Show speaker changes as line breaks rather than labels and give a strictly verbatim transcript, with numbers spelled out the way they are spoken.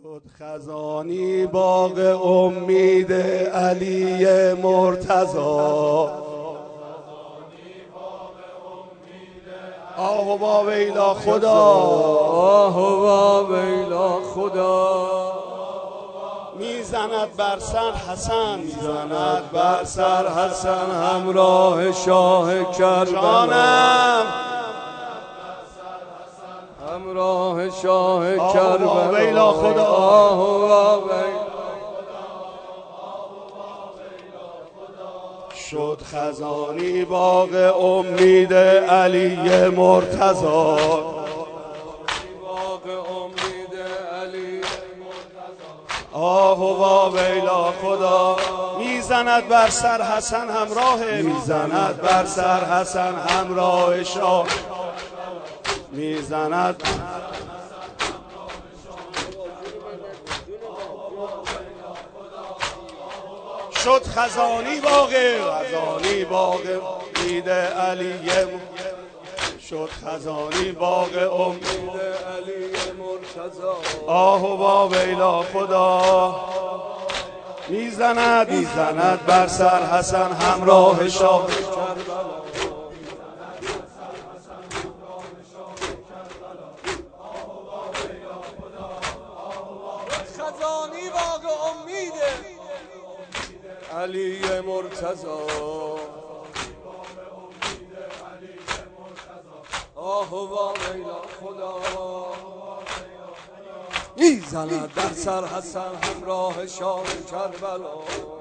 شد خزانی باغ امید علی مرتضی. آه با ویلا خدا،
آه با ویلا خدا.
میزند بر سر حسن،
میزند بر سر حسن همراه شاه کربلا.
جانم
همراه شاه
آه
کربلا.
با ویلا خدا،
آه با ویلا.
شد خزانی باغ امید علی مرتضی.
باغ امید علی.
آه با ویلا خدا. میزند بر سر حسن همراه، میزند بر سر حسن همراه شاه. میزند شد خزانی باغ، خزانی باغ امید علی. شد خزانی باغ امید
علی مرتضی.
آه با ویلا خدا. میزند میزند بر سر حسن همراه شاه.
خزانی باغ امید علی مرتضی. آه با ویلا خدا. میزند در سر حسن همراه شاه کربلا.